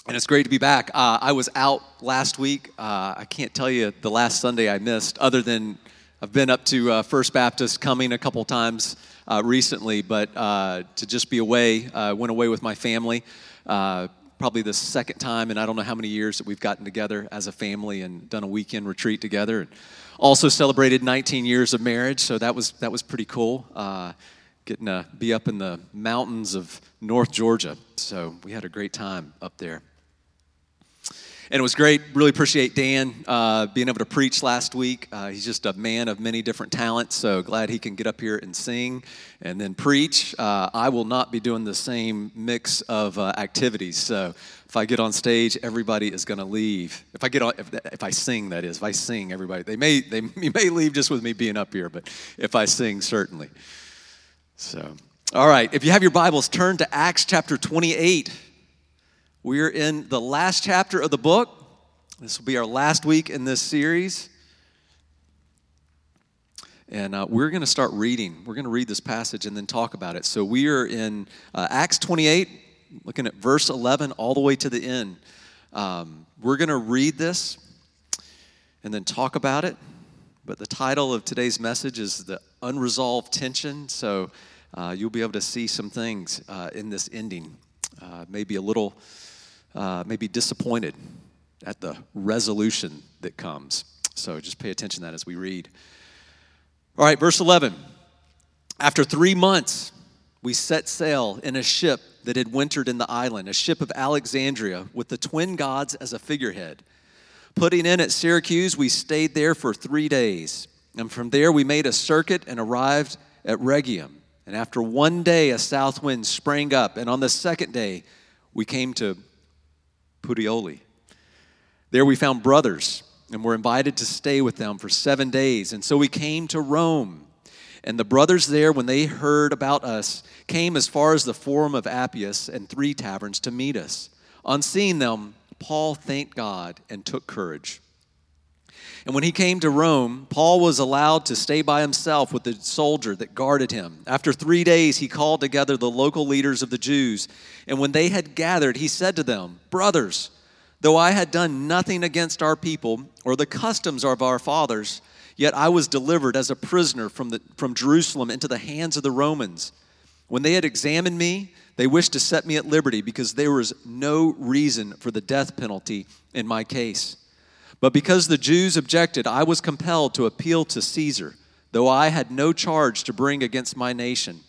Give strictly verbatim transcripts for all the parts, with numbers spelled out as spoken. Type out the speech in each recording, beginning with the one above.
And it's great to be back. Uh, I was out last week. Uh, I can't tell you the last Sunday I missed, other than I've been up to uh, First Baptist Cumming a couple times uh, recently, but uh, to just be away, I uh, went away with my family, uh, probably the second time in I don't know how many years that we've gotten together as a family and done a weekend retreat together. And also celebrated nineteen years of marriage, so that was that was pretty cool. Uh, getting to be up in the mountains of North Georgia, so we had a great time up there. And it was great. Really appreciate Dan uh, being able to preach last week. Uh, he's just a man of many different talents, so glad he can get up here and sing and then preach. Uh, I will not be doing the same mix of uh, activities, so if I get on stage, everybody is going to leave. If I get on, if, if I sing, that is, if I sing, everybody they may they you may leave just with me being up here, but if I sing, certainly. So, all right. If you have your Bibles, turn to Acts chapter twenty-eight. We're in the last chapter of the book. This will be our last week in this series. And uh, we're going to start reading. We're going to read this passage and then talk about it. So we are in uh, Acts twenty-eight, looking at verse eleven all the way to the end. Um, we're going to read this and then talk about it. But the title of today's message is The Unresolved Tension. So uh, you'll be able to see some things uh, in this ending. Uh, maybe a little... Uh, maybe disappointed at the resolution that comes. So just pay attention to that as we read. All right, verse eleven. After three months, we set sail in a ship that had wintered in the island, a ship of Alexandria with the twin gods as a figurehead. Putting in at Syracuse, we stayed there for three days. And from there, we made a circuit and arrived at Rhegium. And after one day, a south wind sprang up. And on the second day, we came to Puteoli. There we found brothers and were invited to stay with them for seven days. And so we came to Rome. And the brothers there, when they heard about us, came as far as the Forum of Appius and three taverns to meet us. On seeing them, Paul thanked God and took courage. And when he came to Rome, Paul was allowed to stay by himself with the soldier that guarded him. After three days, he called together the local leaders of the Jews. And when they had gathered, he said to them, "Brothers, though I had done nothing against our people or the customs of our fathers, yet I was delivered as a prisoner from, the, from Jerusalem into the hands of the Romans. When they had examined me, they wished to set me at liberty because there was no reason for the death penalty in my case. But because the Jews objected, I was compelled to appeal to Caesar, though I had no charge to bring against my nation.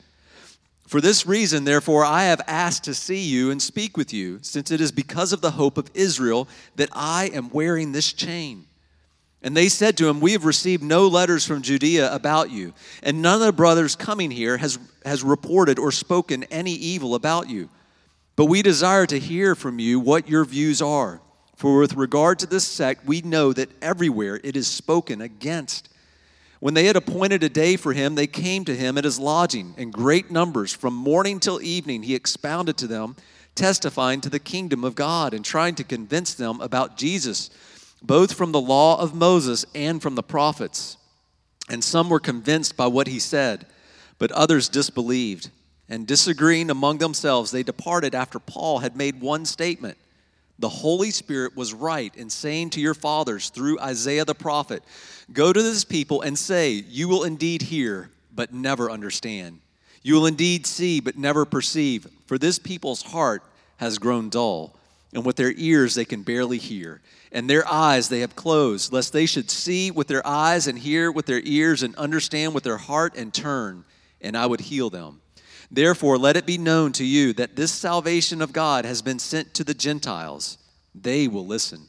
For this reason, therefore, I have asked to see you and speak with you, since it is because of the hope of Israel that I am wearing this chain." And they said to him, "We have received no letters from Judea about you, and none of the brothers coming here has, has reported or spoken any evil about you. But we desire to hear from you what your views are. For with regard to this sect, we know that everywhere it is spoken against." When they had appointed a day for him, they came to him at his lodging in great numbers. From morning till evening, he expounded to them, testifying to the kingdom of God and trying to convince them about Jesus, both from the law of Moses and from the prophets. And some were convinced by what he said, but others disbelieved. And disagreeing among themselves, they departed after Paul had made one statement. "The Holy Spirit was right in saying to your fathers through Isaiah the prophet, 'Go to this people and say, you will indeed hear, but never understand. You will indeed see, but never perceive. For this people's heart has grown dull, and with their ears they can barely hear. And their eyes they have closed, lest they should see with their eyes and hear with their ears and understand with their heart and turn, and I would heal them. Therefore, let it be known to you that this salvation of God has been sent to the Gentiles. They will listen.'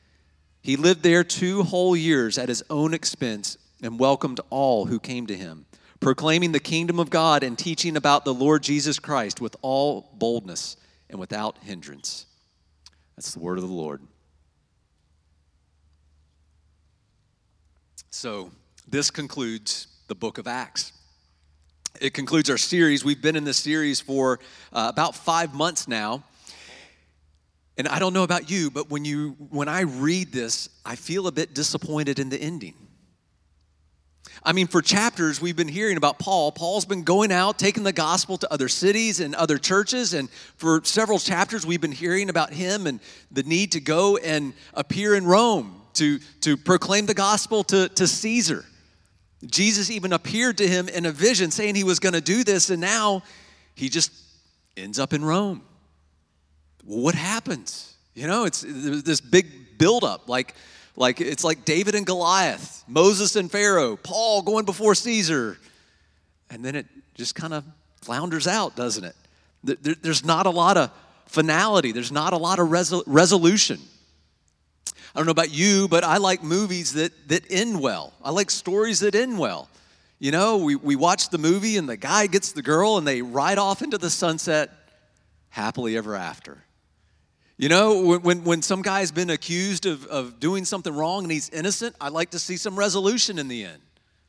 He lived there two whole years at his own expense and welcomed all who came to him, proclaiming the kingdom of God and teaching about the Lord Jesus Christ with all boldness and without hindrance." That's the word of the Lord. So this concludes the book of Acts. It concludes our series. We've been in this series for uh, about five months now. And I don't know about you, but when you when I read this, I feel a bit disappointed in the ending. I mean, for chapters, we've been hearing about Paul. Paul's been going out, taking the gospel to other cities and other churches. And for several chapters, we've been hearing about him and the need to go and appear in Rome to, to proclaim the gospel to, to Caesar. Jesus even appeared to him in a vision saying he was going to do this. And now he just ends up in Rome. Well, what happens? You know, it's this big buildup, like Like it's like David and Goliath, Moses and Pharaoh, Paul going before Caesar. And then it just kind of flounders out, doesn't it? There, there's not a lot of finality. There's not a lot of resol- resolution. I don't know about you, but I like movies that, that end well. I like stories that end well. You know, we, we watch the movie and the guy gets the girl and they ride off into the sunset happily ever after. You know, when, when some guy's been accused of, of doing something wrong and he's innocent, I like to see some resolution in the end.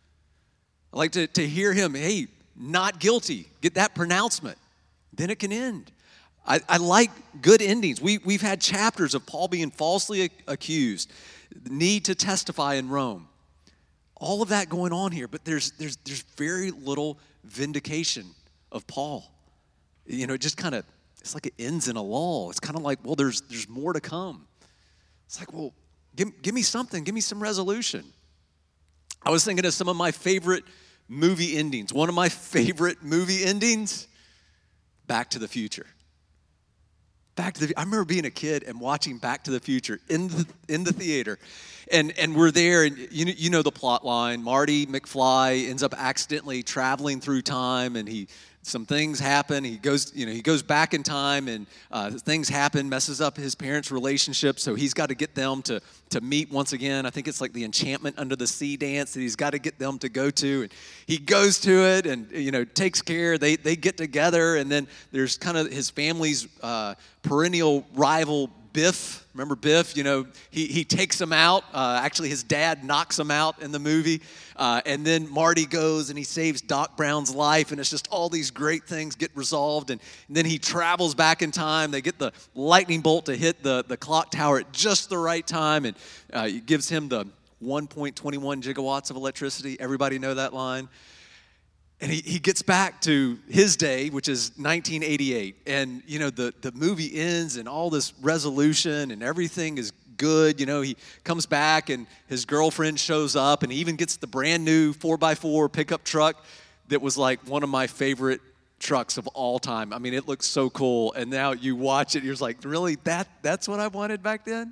I like to, to hear him, hey, not guilty, get that pronouncement. Then it can end. I, I like good endings. We, we've had chapters of Paul being falsely accused, need to testify in Rome. All of that going on here, but there's, there's, there's very little vindication of Paul. You know, it just kind of, it's like it ends in a lull. It's kind of like, well, there's there's more to come. It's like, well, give, give me something. Give me some resolution. I was thinking of some of my favorite movie endings. One of my favorite movie endings, Back to the Future. Back to the. I remember being a kid and watching Back to the Future in the in the theater, and and we're there, and you know, you know the plot line. Marty McFly ends up accidentally traveling through time, and he. Some things happen. He goes, you know, he goes back in time, and uh, things happen, messes up his parents' relationship. So he's got to get them to to meet once again. I think it's like the Enchantment Under the Sea dance that he's got to get them to go to. And he goes to it, and you know, takes care. They they get together, and then there's kind of his family's uh, perennial rival, Biff. Remember Biff? You know, he, he takes him out. Uh, actually, his dad knocks him out in the movie. Uh, and then Marty goes and he saves Doc Brown's life. And it's just all these great things get resolved. And, and then he travels back in time. They get the lightning bolt to hit the, the clock tower at just the right time. And uh, it gives him the one point two one gigawatts of electricity. Everybody know that line? And he, he gets back to his day, which is nineteen eighty-eight. And, you know, the, the movie ends and all this resolution and everything is good. You know, he comes back and his girlfriend shows up and he even gets the brand new four by four pickup truck that was like one of my favorite trucks of all time. I mean, it looks so cool. And now you watch it, you're just like, really? That that's what I wanted back then?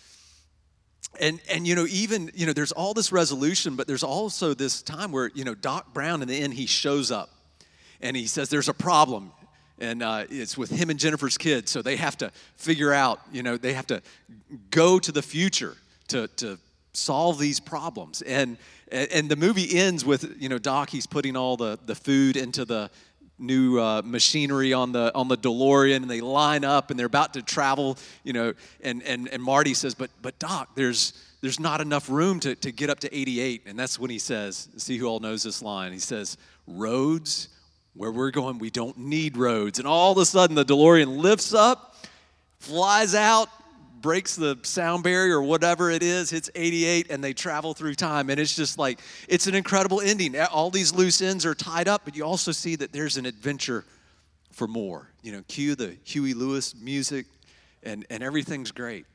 And, and you know, even, you know, there's all this resolution, but there's also this time where, you know, Doc Brown in the end, he shows up. And he says there's a problem. And uh, it's with him and Jennifer's kids. So they have to figure out, you know, they have to go to the future to, to solve these problems. And and the movie ends with, you know, Doc, he's putting all the, the food into the new uh, machinery on the on the DeLorean, and they line up and they're about to travel, you know, and and, and Marty says, but but Doc, there's there's not enough room to, to get up to eighty-eight. And that's when he says, see who all knows this line, he says, roads, where we're going, we don't need roads. And all of a sudden the DeLorean lifts up, flies out, breaks the sound barrier or whatever it is, hits eighty-eight, and they travel through time. And it's just like, it's an incredible ending. All these loose ends are tied up, but you also see that there's an adventure for more. You know, cue the Huey Lewis music, and, and everything's great.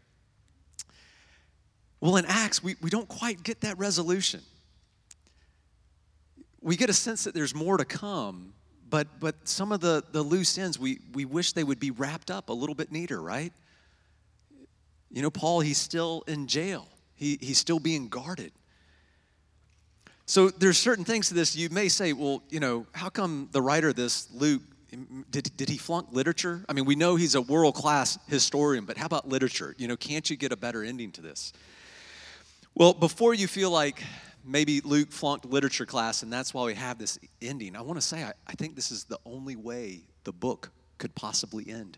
Well, in Acts, we, we don't quite get that resolution. We get a sense that there's more to come, but but some of the, the loose ends, we, we wish they would be wrapped up a little bit neater, right? You know, Paul, he's still in jail. He, he's still being guarded. So there's certain things to this. You may say, well, you know, how come the writer of this, Luke, did, did he flunk literature? I mean, we know he's a world-class historian, but how about literature? You know, can't you get a better ending to this? Well, before you feel like maybe Luke flunked literature class and that's why we have this ending, I want to say I, I think this is the only way the book could possibly end.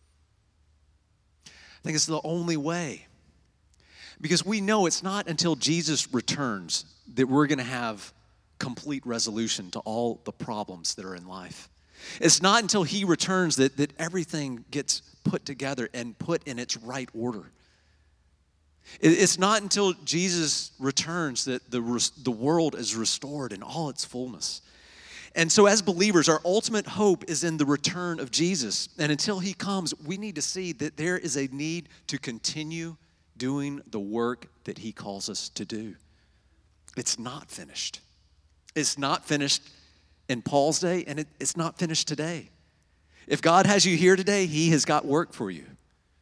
I think it's the only way. Because we know it's not until Jesus returns that we're going to have complete resolution to all the problems that are in life. It's not until he returns that, that everything gets put together and put in its right order. It's not until Jesus returns that the, the world is restored in all its fullness. And so as believers, our ultimate hope is in the return of Jesus. And until he comes, we need to see that there is a need to continue doing the work that he calls us to do. It's not finished. It's not finished in Paul's day, and it, it's not finished today. If God has you here today, he has got work for you.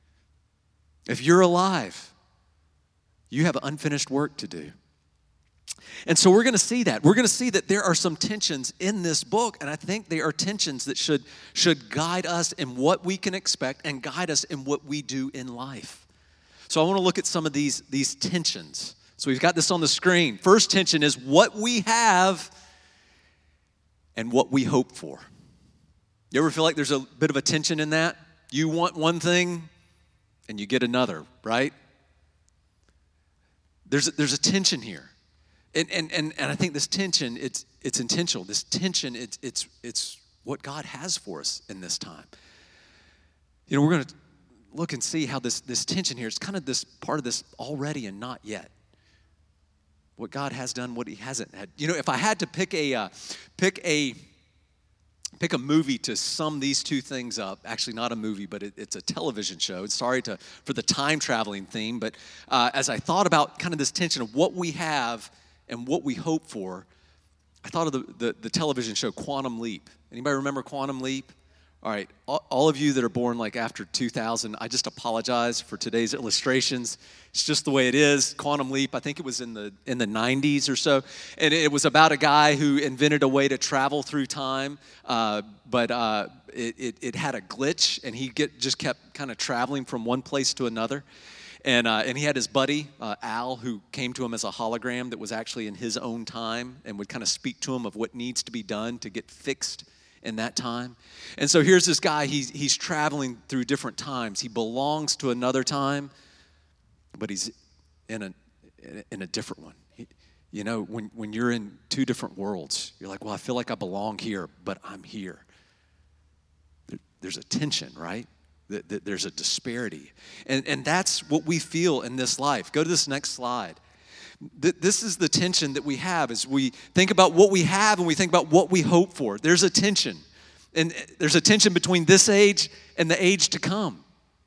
If you're alive, you have unfinished work to do. And so we're going to see that. We're going to see that there are some tensions in this book, and I think they are tensions that should, should guide us in what we can expect and guide us in what we do in life. So I want to look at some of these, these tensions. So we've got this on the screen. First tension is what we have and what we hope for. You ever feel like there's a bit of a tension in that? You want one thing and you get another, right? There's a, there's a tension here. And, and and and I think this tension, it's it's intentional. This tension, it's it's it's what God has for us in this time. You know, we're going to look and see how this this tension here is kind of this part of this already and not yet. What God has done, what he hasn't had. You know, if I had to pick a uh, pick a pick a movie to sum these two things up, actually not a movie, but it, it's a television show. Sorry to for the time traveling theme, but uh, as I thought about kind of this tension of what we have and what we hope for, I thought of the, the, the television show Quantum Leap. Anybody remember Quantum Leap? All right, all, all of you that are born like after two thousand, I just apologize for today's illustrations. It's just the way it is. Quantum Leap, I think it was in the in the nineties or so, and it was about a guy who invented a way to travel through time, uh, but uh, it, it, it had a glitch, and he get just kept kind of traveling from one place to another. And uh, and he had his buddy, uh, Al, who came to him as a hologram that was actually in his own time and would kind of speak to him of what needs to be done to get fixed in that time. And so here's this guy, he's, he's traveling through different times. He belongs to another time, but he's in a in a different one. He, you know, when, when you're in two different worlds, you're like, well, I feel like I belong here, but I'm here. There, there's a tension, right? There's a disparity. And, and that's what we feel in this life. Go to this next slide. This is the tension that we have as we think about what we have and we think about what we hope for. There's a tension. And there's a tension between this age and the age to come.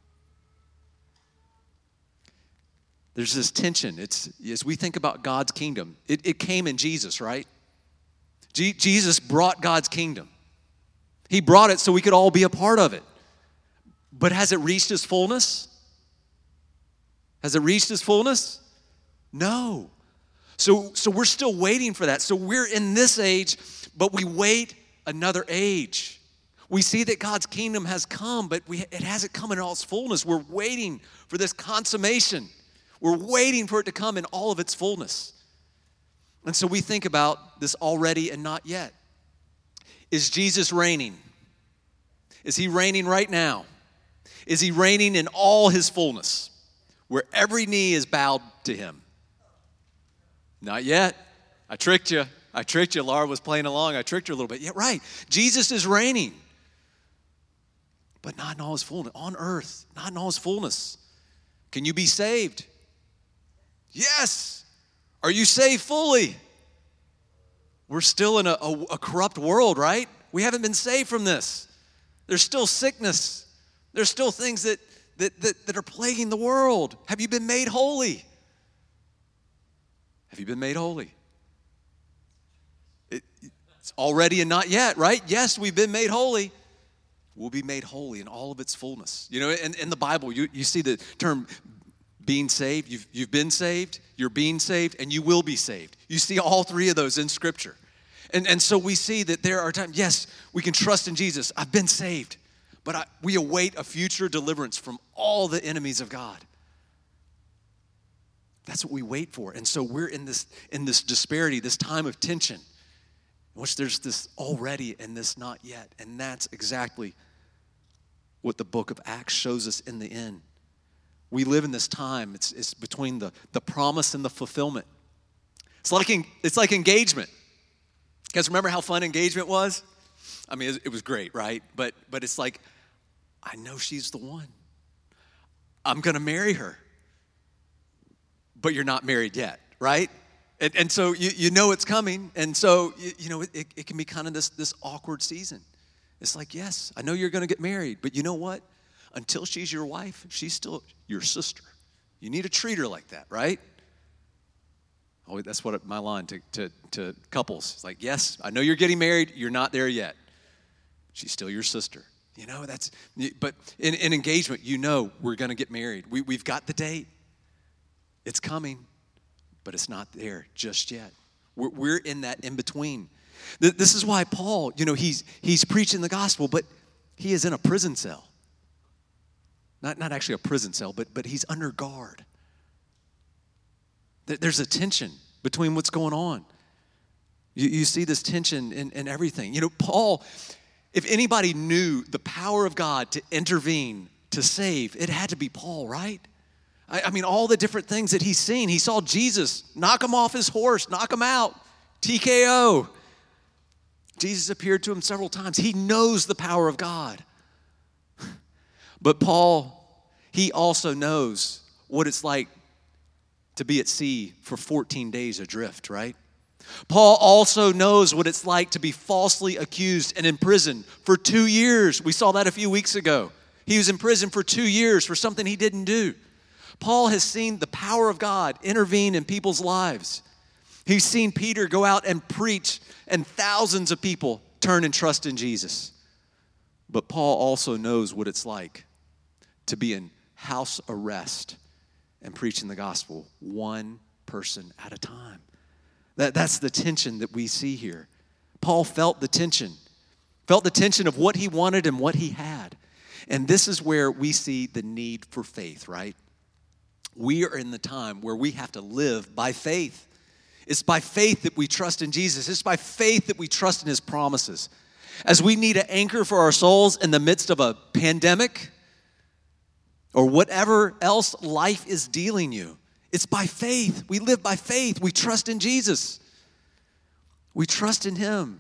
There's this tension. It's as we think about God's kingdom. It, it came in Jesus, right? G- Jesus brought God's kingdom. He brought it so we could all be a part of it. But has it reached its fullness? Has it reached its fullness? No. So, so we're still waiting for that. So we're in this age, but we wait another age. We see that God's kingdom has come, but we, it hasn't come in all its fullness. We're waiting for this consummation. We're waiting for it to come in all of its fullness. And so we think about this already and not yet. Is Jesus reigning? Is he reigning right now? Is he reigning in all his fullness, where every knee is bowed to him? Not yet. I tricked you. I tricked you. Laura was playing along. I tricked her a little bit. Yeah, right. Jesus is reigning, but not in all his fullness. On earth, not in all his fullness. Can you be saved? Yes. Are you saved fully? We're still in a, a, a corrupt world, right? We haven't been saved from this. There's still sickness. There's still things that, that, that, that are plaguing the world. Have you been made holy? Have you been made holy? It, it's already and not yet, right? Yes, we've been made holy. We'll be made holy in all of its fullness. You know, in, in the Bible, you, you see the term being saved. You've, you've been saved, you're being saved, and you will be saved. You see all three of those in Scripture. And, and so we see that there are times, yes, we can trust in Jesus. I've been saved. But I, we await a future deliverance from all the enemies of God. That's what we wait for. And so we're in this, in this disparity, this time of tension, in which there's this already and this not yet. And that's exactly what the book of Acts shows us in the end. We live in this time. It's, it's between the, the promise and the fulfillment. It's like, it's like engagement. You guys remember how fun engagement was? I mean, it was great, right? But but it's like, I know she's the one. I'm going to marry her. but you're not married yet, right? And, and so you, you know it's coming. And so, you, you know, it, it can be kind of this, this awkward season. It's like, yes, I know you're going to get married, but you know what? Until she's your wife, she's still your sister. You need to treat her like that, right? Oh, that's what my line to, to, to couples. It's like, yes, I know you're getting married. You're not there yet. She's still your sister. You know, that's, but in, in engagement, you know we're going to get married. We, we've got the date. It's coming, but it's not there just yet. We're, we're in that in between. This is why Paul, you know, he's he's preaching the gospel, but he is in a prison cell. Not, not actually a prison cell, but, but he's under guard. There's a tension between what's going on. You, you see this tension in, in everything. You know, Paul, if anybody knew the power of God to intervene, to save, it had to be Paul, right? I, I mean, all the different things that he's seen. He saw Jesus knock him off his horse, knock him out, T K O. Jesus appeared to him several times. He knows the power of God. But Paul, he also knows what it's like to be at sea for fourteen days adrift, right? Paul also knows what it's like to be falsely accused and imprisoned for two years. We saw that a few weeks ago. He was in prison for two years for something he didn't do. Paul has seen the power of God intervene in people's lives. He's seen Peter go out and preach, and thousands of people turn and trust in Jesus. But Paul also knows what it's like to be in house arrest and preaching the gospel one person at a time. That, that's the tension that we see here. Paul felt the tension, felt the tension of what he wanted and what he had. And this is where we see the need for faith, right? We are in the time where we have to live by faith. It's by faith that we trust in Jesus. It's by faith that we trust in his promises. As we need an anchor for our souls in the midst of a pandemic or whatever else life is dealing you, it's by faith. We live by faith. We trust in Jesus. We trust in him.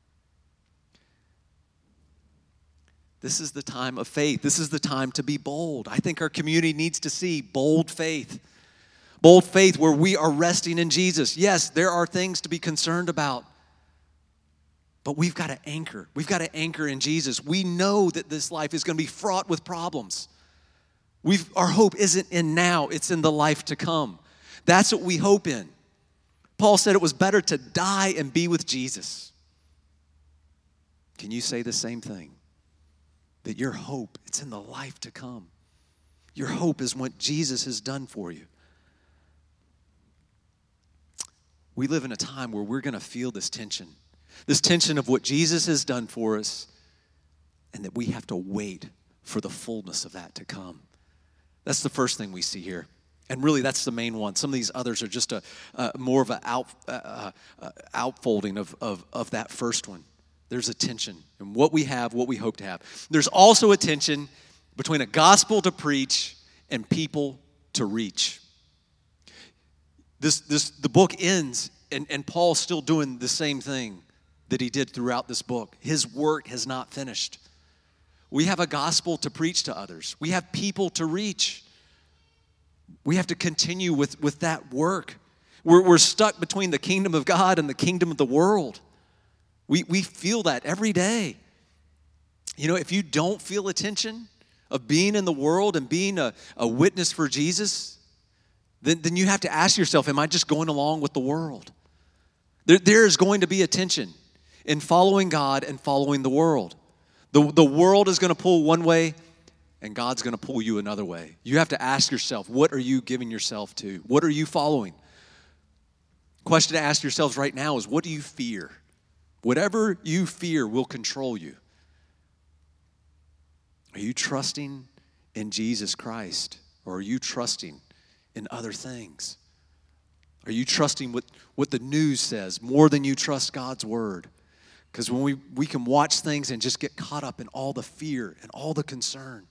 This is the time of faith. This is the time to be bold. I think our community needs to see bold faith. Bold faith where we are resting in Jesus. Yes, there are things to be concerned about, but we've got to anchor. We've got to anchor in Jesus. We know that this life is going to be fraught with problems. We've, our hope isn't in now, it's in the life to come. That's what we hope in. Paul said it was better to die and be with Jesus. Can you say the same thing? That your hope, it's in the life to come. Your hope is what Jesus has done for you. We live in a time where we're going to feel this tension. This tension of what Jesus has done for us and that we have to wait for the fullness of that to come. That's the first thing we see here. And really, that's the main one. Some of these others are just a uh, more of an out, uh, uh, outfolding of, of, of that first one. There's a tension in what we have, what we hope to have. There's also a tension between a gospel to preach and people to reach. This, this, the book ends, and, and Paul's still doing the same thing that he did throughout this book. His work has not finished. We have a gospel to preach to others. We have people to reach. We have to continue with, with that work. We're, we're stuck between the kingdom of God and the kingdom of the world. We, we feel that every day. You know, if you don't feel a tension of being in the world and being a, a witness for Jesus, then, then you have to ask yourself, am I just going along with the world? There, there is going to be a tension in following God and following the world. The, the world is going to pull one way, and God's going to pull you another way. You have to ask yourself, what are you giving yourself to? What are you following? Question to ask yourselves right now is, what do you fear? Whatever you fear will control you. Are you trusting in Jesus Christ, or are you trusting in other things? Are you trusting what, what the news says more than you trust God's word? Because when we, we can watch things and just get caught up in all the fear and all the concern,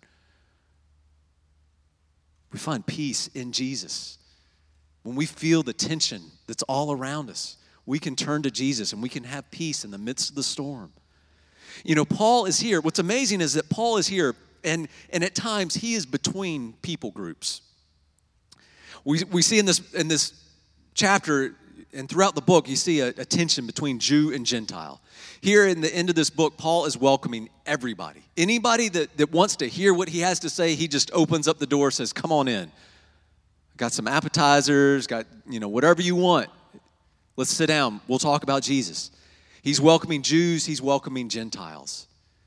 we find peace in Jesus. When we feel the tension that's all around us, we can turn to Jesus and we can have peace in the midst of the storm. You know, Paul is here. What's amazing is that Paul is here, and, and at times he is between people groups. We, we see in this, in this chapter and throughout the book, you see a, a tension between Jew and Gentile. Here in the end of this book, Paul is welcoming everybody. Anybody that, that wants to hear what he has to say, he just opens up the door, says, come on in. Got some appetizers, got, you know, whatever you want. Let's sit down. We'll talk about Jesus. He's welcoming Jews. He's welcoming Gentiles.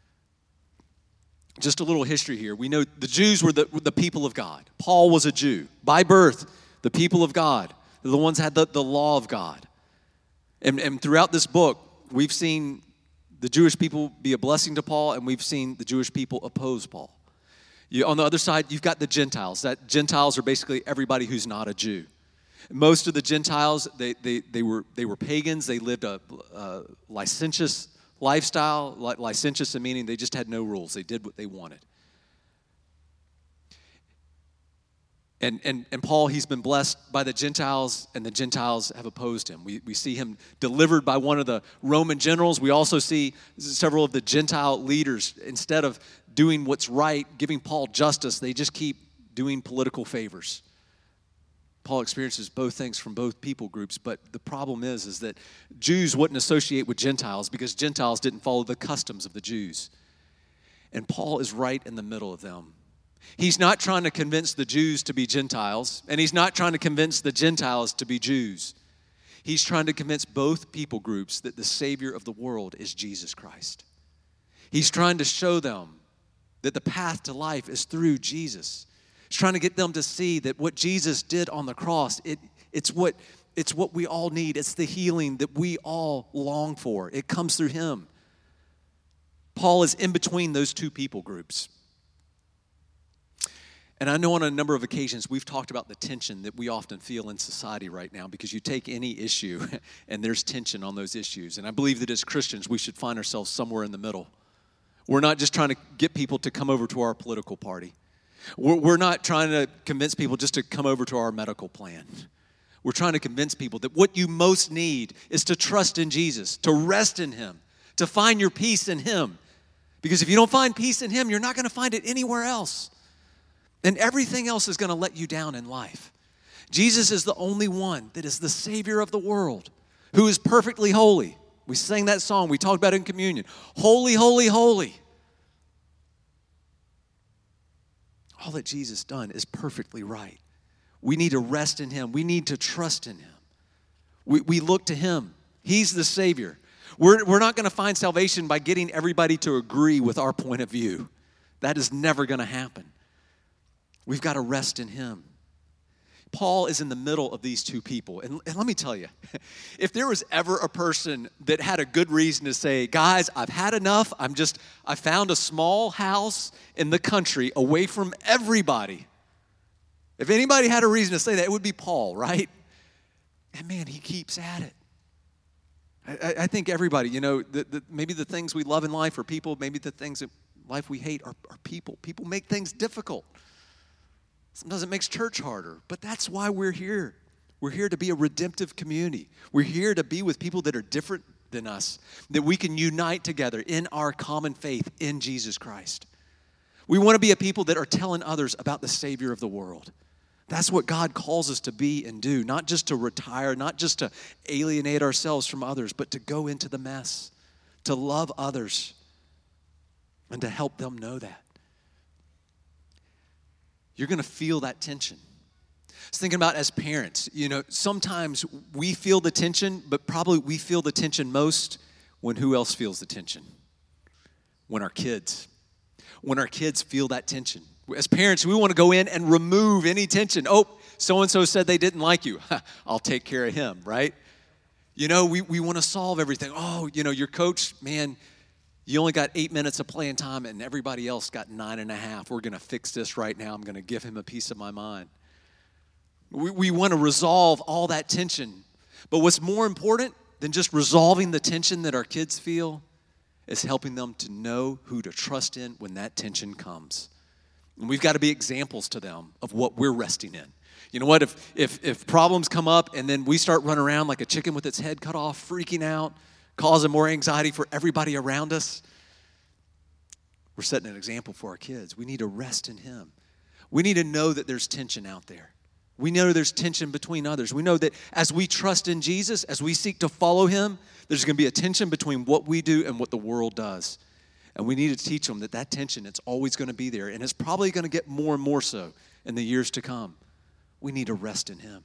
Just a little history here. We know the Jews were the, were the people of God. Paul was a Jew. By birth, the people of God. They're the ones that had the, the law of God. And, and throughout this book, we've seen the Jewish people be a blessing to Paul, and we've seen the Jewish people oppose Paul. You, on the other side, you've got the Gentiles. That Gentiles are basically everybody who's not a Jew. Most of the Gentiles, they they, they were they were pagans. They lived a, a licentious lifestyle. Licentious meaning they just had no rules. They did what they wanted. And, and, and Paul, he's been blessed by the Gentiles, and the Gentiles have opposed him. We, we see him delivered by one of the Roman generals. We also see several of the Gentile leaders, instead of doing what's right, giving Paul justice, they just keep doing political favors. Paul experiences both things from both people groups, but the problem is, is that Jews wouldn't associate with Gentiles because Gentiles didn't follow the customs of the Jews. And Paul is right in the middle of them. He's not trying to convince the Jews to be Gentiles, and he's not trying to convince the Gentiles to be Jews. He's trying to convince both people groups that the Savior of the world is Jesus Christ. He's trying to show them that the path to life is through Jesus. He's trying to get them to see that what Jesus did on the cross, it, it's what, it's what we all need. It's the healing that we all long for. It comes through him. Paul is in between those two people groups. And I know on a number of occasions we've talked about the tension that we often feel in society right now, because you take any issue and there's tension on those issues. And I believe that as Christians we should find ourselves somewhere in the middle. We're not just trying to get people to come over to our political party. We're, we're not trying to convince people just to come over to our medical plan. We're trying to convince people that what you most need is to trust in Jesus, to rest in him, to find your peace in him. Because if you don't find peace in him, you're not going to find it anywhere else. And everything else is going to let you down in life. Jesus is the only one that is the Savior of the world, who is perfectly holy. We sang that song. We talked about it in communion. Holy, holy, holy. All that Jesus done is perfectly right. We need to rest in him. We need to trust in him. We, we look to him. He's the Savior. We're, we're not going to find salvation by getting everybody to agree with our point of view. That is never going to happen. We've got to rest in him. Paul is in the middle of these two people. And, and let me tell you, if there was ever a person that had a good reason to say, guys, I've had enough. I'm just, I found a small house in the country away from everybody. If anybody had a reason to say that, it would be Paul, right? And man, he keeps at it. I, I think everybody, you know, the, the, maybe the things we love in life are people, maybe the things in life we hate are, are people. People make things difficult. Sometimes it makes church harder, but that's why we're here. We're here to be a redemptive community. We're here to be with people that are different than us, that we can unite together in our common faith in Jesus Christ. We want to be a people that are telling others about the Savior of the world. That's what God calls us to be and do, not just to retire, not just to alienate ourselves from others, but to go into the mess, to love others, and to help them know that. You're going to feel that tension. I was thinking about as parents, you know, sometimes we feel the tension, but probably we feel the tension most when who else feels the tension? When our kids. When our kids feel that tension. As parents, we want to go in and remove any tension. Oh, so-and-so said they didn't like you. I'll take care of him, right? You know, we, we want to solve everything. Oh, you know, your coach, man, you only got eight minutes of playing time and everybody else got nine and a half. We're going to fix this right now. I'm going to give him a piece of my mind. We, we want to resolve all that tension. But what's more important than just resolving the tension that our kids feel is helping them to know who to trust in when that tension comes. And we've got to be examples to them of what we're resting in. You know what? If, if, if problems come up and then we start running around like a chicken with its head cut off, freaking out, causing more anxiety for everybody around us, we're setting an example for our kids. We need to rest in him. We need to know that there's tension out there. We know there's tension between others. We know that as we trust in Jesus, as we seek to follow him, there's going to be a tension between what we do and what the world does. And we need to teach them that that tension, it's always going to be there. And it's probably going to get more and more so in the years to come. We need to rest in him.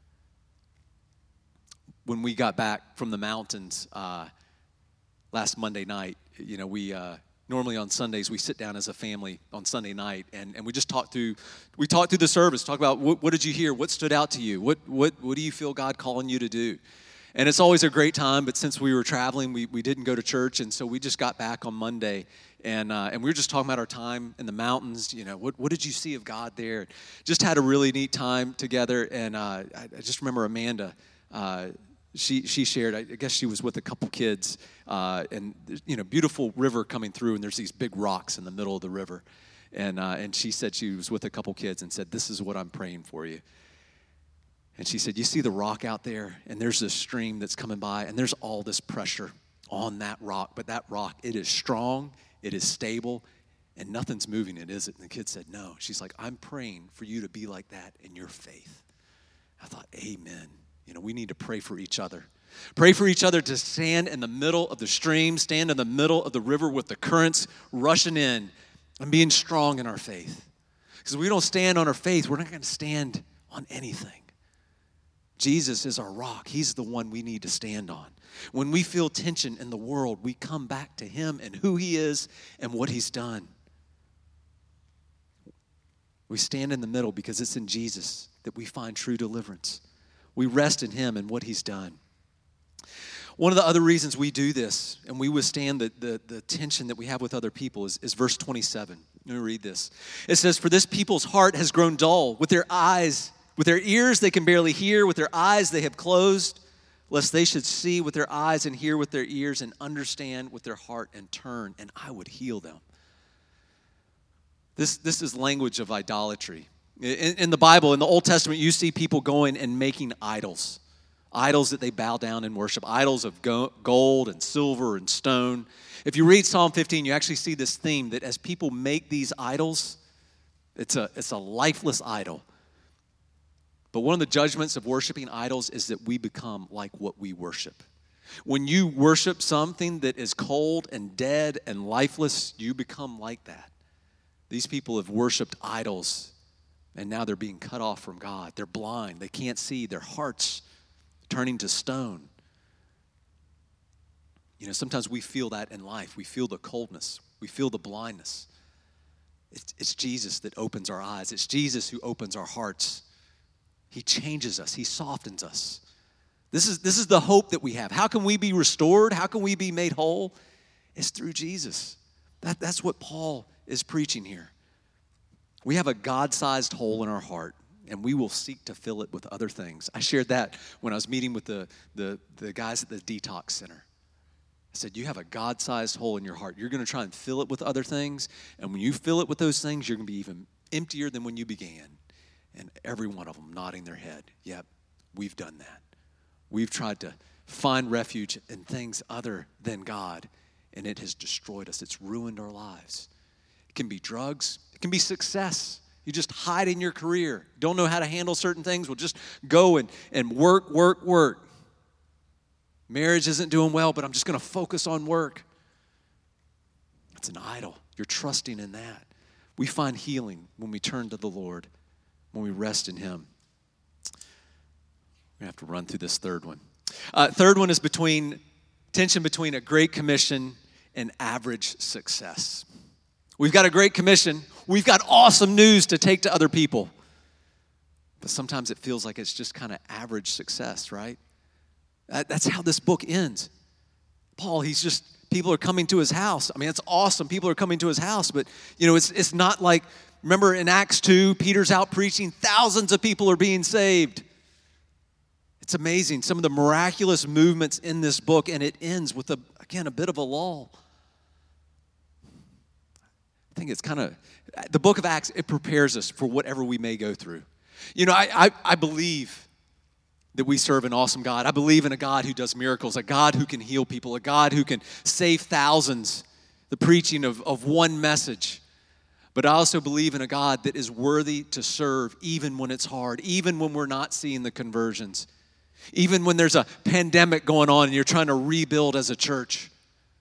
When we got back from the mountains uh, last Monday night, you know, we uh, normally on Sundays we sit down as a family on Sunday night and, and we just talk through we talk through the service, talk about what, what did you hear, what stood out to you, what what what do you feel God calling you to do. And it's always a great time, but since we were traveling, we, we didn't go to church, and so we just got back on Monday, and uh, and we were just talking about our time in the mountains. You know, what what did you see of God there? Just had a really neat time together, and uh, I, I just remember Amanda. Uh, she she shared. I guess she was with a couple kids, uh, and you know, beautiful river coming through, and there's these big rocks in the middle of the river, and uh, and she said she was with a couple kids and said, "This is what I'm praying for you." And she said, you see the rock out there, and there's this stream that's coming by, and there's all this pressure on that rock. But that rock, it is strong, it is stable, and nothing's moving it, is it? And the kid said, no. She's like, I'm praying for you to be like that in your faith. I thought, amen. You know, we need to pray for each other. Pray for each other to stand in the middle of the stream, stand in the middle of the river with the currents rushing in and being strong in our faith. Because if we don't stand on our faith, we're not going to stand on anything. Jesus is our rock. He's the one we need to stand on. When we feel tension in the world, we come back to him and who he is and what he's done. We stand in the middle because it's in Jesus that we find true deliverance. We rest in him and what he's done. One of the other reasons we do this and we withstand the, the, the tension that we have with other people is, is verse twenty-seven. Let me read this. It says, for this people's heart has grown dull. With their eyes With their ears, they can barely hear. With their eyes, they have closed, lest they should see with their eyes and hear with their ears and understand with their heart and turn, and I would heal them. This, this is language of idolatry. In, in the Bible, in the Old Testament, you see people going and making idols. Idols that they bow down and worship. Idols of go- gold and silver and stone. If you read Psalm fifteen, you actually see this theme that as people make these idols, it's a, it's a lifeless idol. But one of the judgments of worshiping idols is that we become like what we worship. When you worship something that is cold and dead and lifeless, you become like that. These people have worshiped idols, and now they're being cut off from God. They're blind. They can't see. Their hearts turning to stone. You know, sometimes we feel that in life. We feel the coldness. We feel the blindness. It's, it's Jesus that opens our eyes. It's Jesus who opens our hearts. He changes us. He softens us. This is, this is the hope that we have. How can we be restored? How can we be made whole? It's through Jesus. That, that's what Paul is preaching here. We have a God-sized hole in our heart, and we will seek to fill it with other things. I shared that when I was meeting with the, the, the guys at the detox center. I said, you have a God-sized hole in your heart. You're going to try and fill it with other things, and when you fill it with those things, you're going to be even emptier than when you began. And every one of them nodding their head. Yep, we've done that. We've tried to find refuge in things other than God, and it has destroyed us. It's ruined our lives. It can be drugs. It can be success. You just hide in your career. Don't know how to handle certain things. Well, just go and, and work, work, work. Marriage isn't doing well, but I'm just going to focus on work. It's an idol. You're trusting in that. We find healing when we turn to the Lord. When we rest in him. We have to run through this third one. Uh, third one is between tension between a great commission and average success. We've got a great commission. We've got awesome news to take to other people. But sometimes it feels like it's just kind of average success, right? That, that's how this book ends. Paul, he's just, people are coming to his house. I mean, it's awesome. People are coming to his house, but, you know, it's it's not like, remember in Acts two, Peter's out preaching, thousands of people are being saved. It's amazing, some of the miraculous movements in this book, and it ends with, a, again, a bit of a lull. I think it's kind of, the book of Acts, it prepares us for whatever we may go through. You know, I, I, I believe that we serve an awesome God. I believe in a God who does miracles, a God who can heal people, a God who can save thousands, the preaching of, of one message. But I also believe in a God that is worthy to serve even when it's hard, even when we're not seeing the conversions, even when there's a pandemic going on and you're trying to rebuild as a church.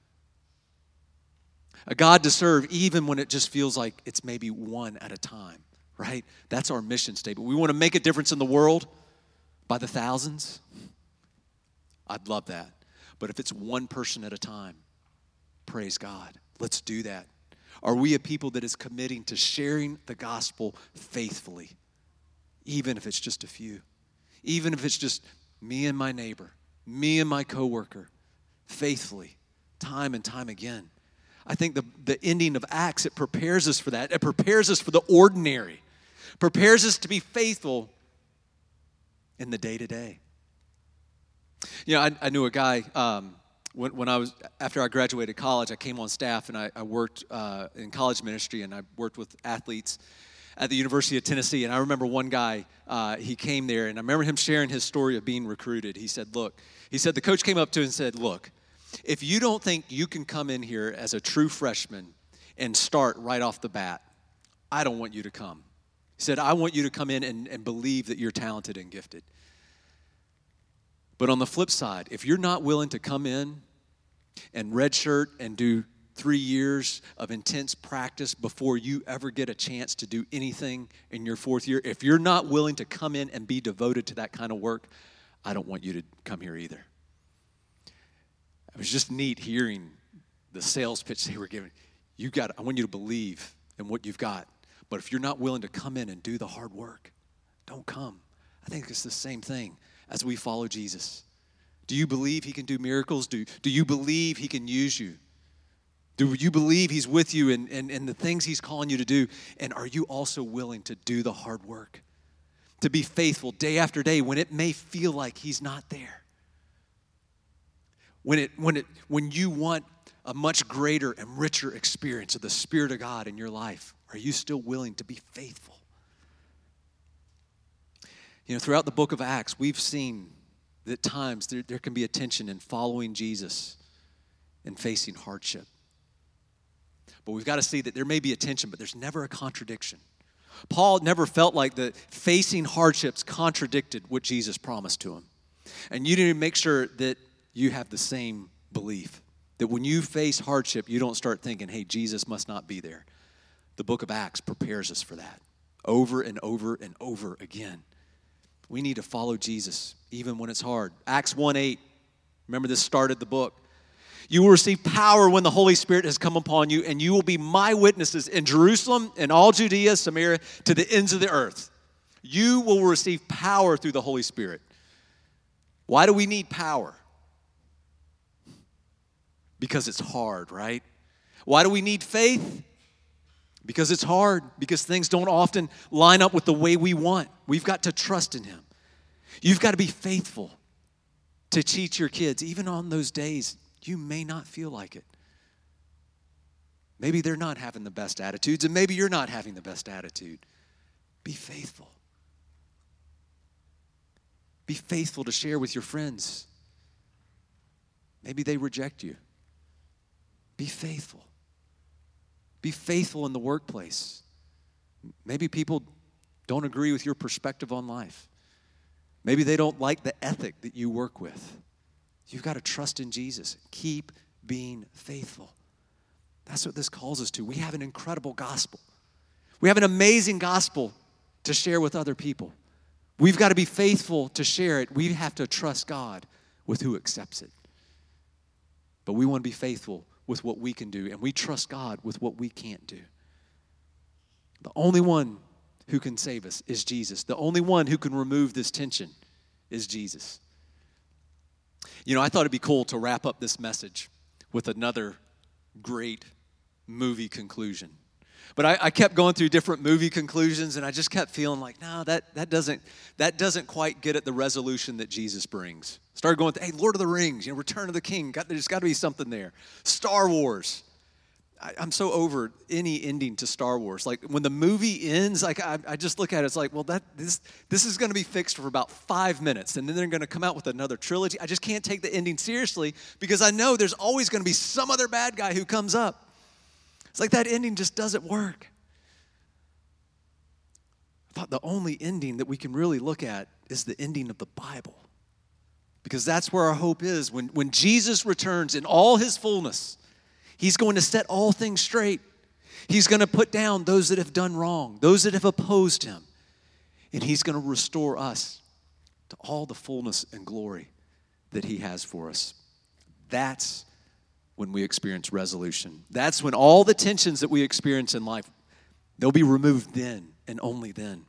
A God to serve even when it just feels like it's maybe one at a time, right? That's our mission statement. We want to make a difference in the world by the thousands. I'd love that. But if it's one person at a time, praise God. Let's do that. Are we a people that is committing to sharing the gospel faithfully, even if it's just a few, even if it's just me and my neighbor, me and my coworker, faithfully, time and time again? I think the, the ending of Acts, it prepares us for that. It prepares us for the ordinary, prepares us to be faithful in the day-to-day. You know, I, I knew a guy, um, When, when I was, after I graduated college, I came on staff and I, I worked uh, in college ministry, and I worked with athletes at the University of Tennessee. And I remember one guy, uh, he came there, and I remember him sharing his story of being recruited. He said, look, he said, the coach came up to him and said, look, if you don't think you can come in here as a true freshman and start right off the bat, I don't want you to come. He said, I want you to come in and, and believe that you're talented and gifted. But on the flip side, if you're not willing to come in and redshirt and do three years of intense practice before you ever get a chance to do anything in your fourth year, if you're not willing to come in and be devoted to that kind of work, I don't want you to come here either. It was just neat hearing the sales pitch they were giving. You got, I want you to believe in what you've got. But if you're not willing to come in and do the hard work, don't come. I think it's the same thing as we follow Jesus. Do you believe he can do miracles? Do, do you believe he can use you? Do you believe he's with you in, in, in the things he's calling you to do? And are you also willing to do the hard work? To be faithful day after day when it may feel like he's not there? When it when it when you want a much greater and richer experience of the Spirit of God in your life, are you still willing to be faithful? You know, throughout the book of Acts, we've seen that at times there, there can be a tension in following Jesus and facing hardship. But we've got to see that there may be a tension, but there's never a contradiction. Paul never felt like the facing hardships contradicted what Jesus promised to him. And you need to make sure that you have the same belief, that when you face hardship, you don't start thinking, hey, Jesus must not be there. The book of Acts prepares us for that over and over and over again. We need to follow Jesus even when it's hard. Acts one eight, remember this started the book. You will receive power when the Holy Spirit has come upon you, and you will be my witnesses in Jerusalem and all Judea, Samaria, to the ends of the earth. You will receive power through the Holy Spirit. Why do we need power? Because it's hard, right? Why do we need faith? Because it's hard, because things don't often line up with the way we want. We've got to trust in him. You've got to be faithful to teach your kids, even on those days you may not feel like it. Maybe they're not having the best attitudes, and maybe you're not having the best attitude. Be faithful. Be faithful to share with your friends. Maybe they reject you. Be faithful. Be faithful in the workplace. Maybe people don't agree with your perspective on life. Maybe they don't like the ethic that you work with. You've got to trust in Jesus. Keep being faithful. That's what this calls us to. We have an incredible gospel. We have an amazing gospel to share with other people. We've got to be faithful to share it. We have to trust God with who accepts it. But we want to be faithful with what we can do, and we trust God with what we can't do. The only one who can save us is Jesus. The only one who can remove this tension is Jesus. You know, I thought it'd be cool to wrap up this message with another great movie conclusion. But I, I kept going through different movie conclusions, and I just kept feeling like, no, that, that doesn't that doesn't quite get at the resolution that Jesus brings. Started going, hey, Lord of the Rings, you know, Return of the King. Got, there's got to be something there. Star Wars. I, I'm so over any ending to Star Wars. Like when the movie ends, like I, I just look at it, it's like, well, that this this is going to be fixed for about five minutes, and then they're going to come out with another trilogy. I just can't take the ending seriously because I know there's always going to be some other bad guy who comes up. It's like that ending just doesn't work. I thought the only ending that we can really look at is the ending of the Bible. Because that's where our hope is. When, when Jesus returns in all his fullness, he's going to set all things straight. He's going to put down those that have done wrong, those that have opposed him. And he's going to restore us to all the fullness and glory that he has for us. That's when we experience resolution. That's when all the tensions that we experience in life, they'll be removed then and only then.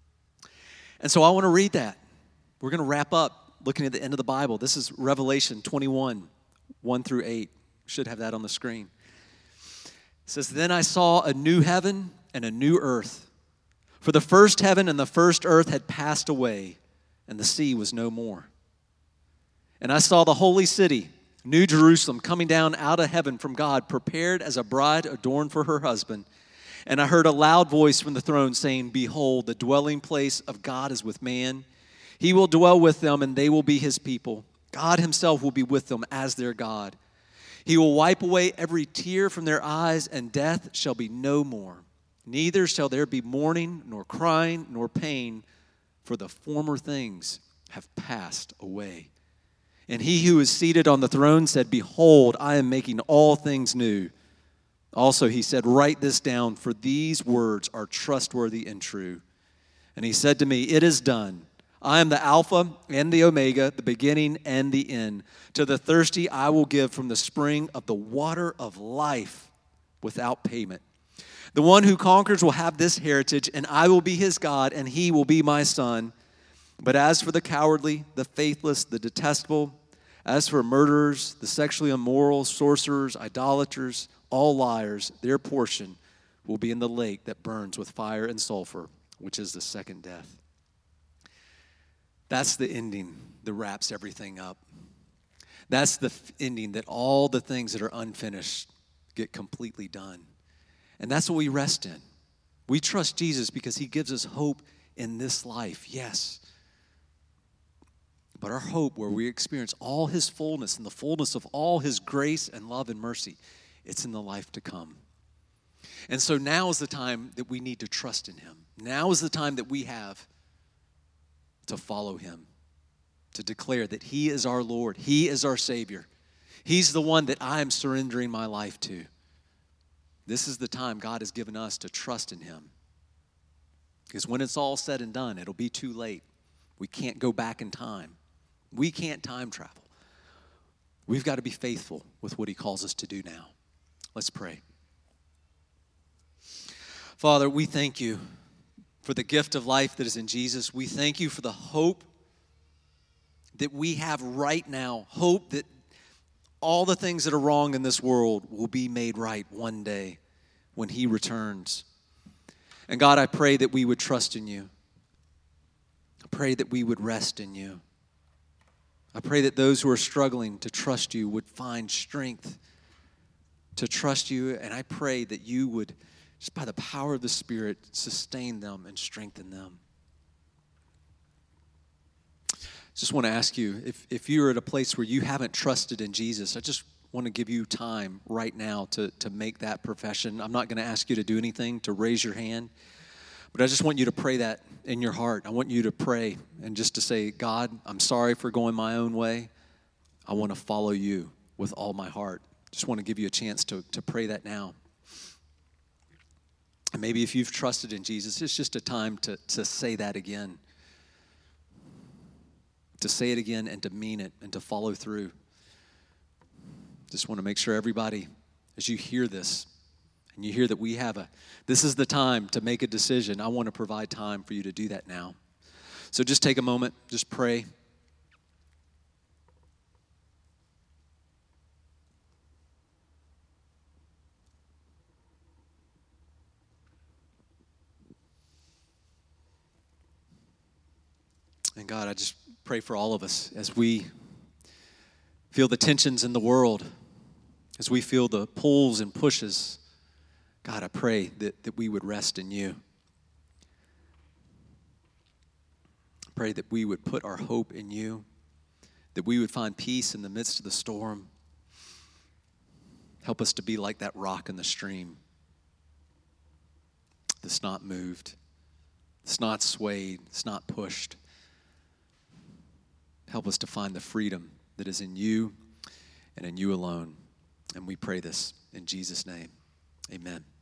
And so I want to read that. We're going to wrap up looking at the end of the Bible. This is Revelation twenty-one, one through eight. Should have that on the screen. It says, "Then I saw a new heaven and a new earth. For the first heaven and the first earth had passed away, and the sea was no more. And I saw the holy city, New Jerusalem, coming down out of heaven from God, prepared as a bride adorned for her husband. And I heard a loud voice from the throne saying, 'Behold, the dwelling place of God is with man. He will dwell with them, and they will be his people. God himself will be with them as their God. He will wipe away every tear from their eyes, and death shall be no more. Neither shall there be mourning, nor crying, nor pain, for the former things have passed away.' And he who is seated on the throne said, 'Behold, I am making all things new.' Also he said, 'Write this down, for these words are trustworthy and true.' And he said to me, 'It is done. I am the Alpha and the Omega, the beginning and the end. To the thirsty I will give from the spring of the water of life without payment. The one who conquers will have this heritage, and I will be his God, and he will be my son. But as for the cowardly, the faithless, the detestable, as for murderers, the sexually immoral, sorcerers, idolaters, all liars, their portion will be in the lake that burns with fire and sulfur, which is the second death.'" That's the ending that wraps everything up. That's the ending that all the things that are unfinished get completely done. And that's what we rest in. We trust Jesus because he gives us hope in this life, yes. But our hope, where we experience all his fullness and the fullness of all his grace and love and mercy, it's in the life to come. And so now is the time that we need to trust in him. Now is the time that we have to follow him, to declare that he is our Lord, he is our Savior. He's the one that I am surrendering my life to. This is the time God has given us to trust in him. Because when it's all said and done, it'll be too late. We can't go back in time. We can't time travel. We've got to be faithful with what he calls us to do now. Let's pray. Father, we thank you for the gift of life that is in Jesus. We thank you for the hope that we have right now. Hope that all the things that are wrong in this world will be made right one day when he returns. And God, I pray that we would trust in you. I pray that we would rest in you. I pray that those who are struggling to trust you would find strength to trust you. And I pray that you would, just by the power of the Spirit, sustain them and strengthen them. Just want to ask you, if, if you're at a place where you haven't trusted in Jesus, I just want to give you time right now to, to make that profession. I'm not going to ask you to do anything, to raise your hand, but I just want you to pray that in your heart. I want you to pray and just to say, God, I'm sorry for going my own way. I want to follow you with all my heart. Just want to give you a chance to, to pray that now. And maybe if you've trusted in Jesus, it's just a time to, to say that again. To say it again and to mean it and to follow through. Just want to make sure everybody, as you hear this, and you hear that we have a, this is the time to make a decision. I want to provide time for you to do that now. So just take a moment, just pray. And God, I just pray for all of us as we feel the tensions in the world, as we feel the pulls and pushes. God, I pray that, that we would rest in you. I pray that we would put our hope in you, that we would find peace in the midst of the storm. Help us to be like that rock in the stream that's not moved, It's not swayed. It's not pushed. Help us to find the freedom that is in you and in you alone. And we pray this in Jesus' name. Amen.